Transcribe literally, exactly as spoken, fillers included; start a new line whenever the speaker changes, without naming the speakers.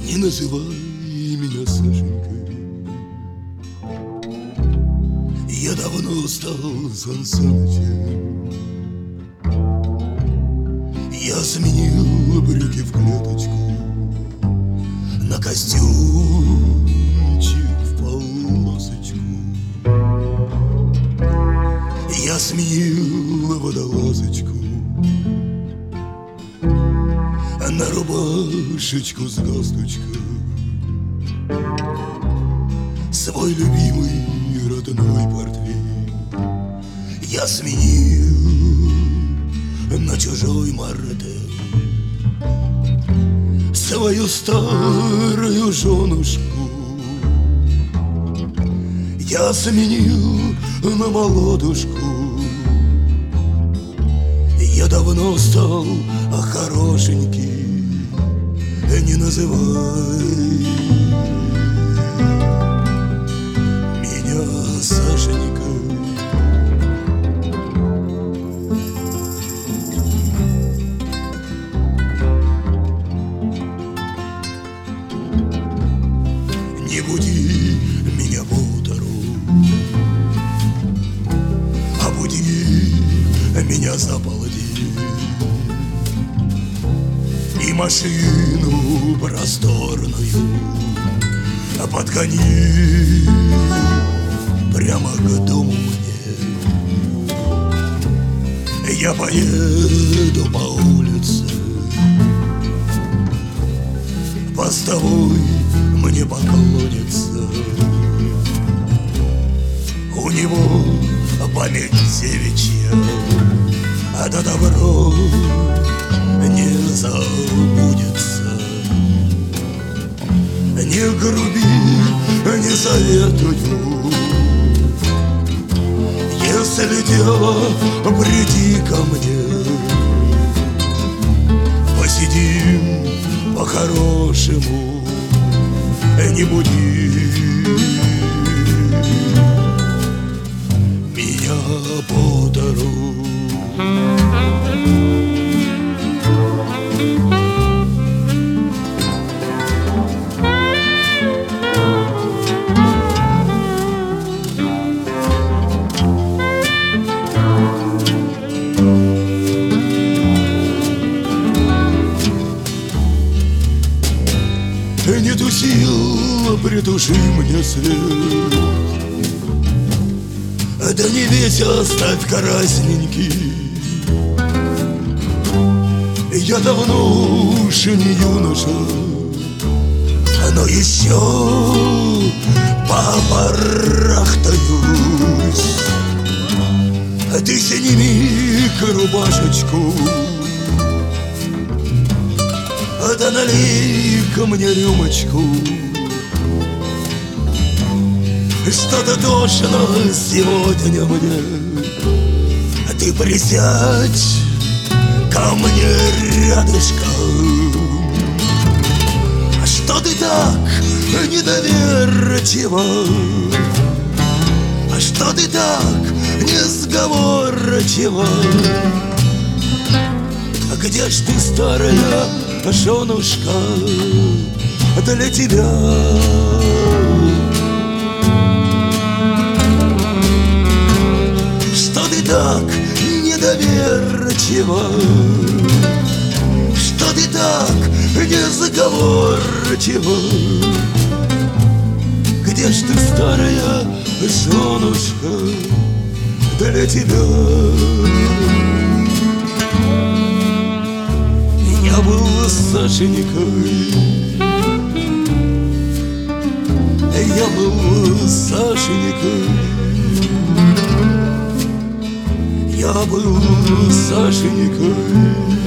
Не называй меня Сашенькой, я давно стал Сан Санычем. Я сменил брюки в клеточку на костюмчик в полосочку. Я сменил водолазочку на рубашечку с галстучком. Свой любимый родной портфель я сменил на чужой мартель. Свою старую женушку я сменил на молодушку. Я давно стал хорошенький, не называй меня Сашенькой. Не буди меня по утру, а буди меня за полдень. И машину просторную подгони прямо к дому мне. Я поеду по улице, постовой мне поклонится. У него память девичья, а да добро не забудется. Не груби, не советую, если дело, приди ко мне. Посидим по-хорошему, не буди меня по-утру. Нету сил, притуши мне свет, да не весь оставь красненький. Я давно уж не юноша, но еще побарахтаюсь. Ты сними-ка рубашечку, да налей-ка мне рюмочку. Что-то тошно сегодня мне, ты присядь ко мне рядышком. Что ты так недоверчива, что ты так несговорчива. Где ж ты, старая женушка, для тебя? Что ты так недоверчива, что ты так несговорчива. Где ж ты, старая женушка, для тебя? Я был Сашенькой, я был Сашенькой, я был Сашенькой.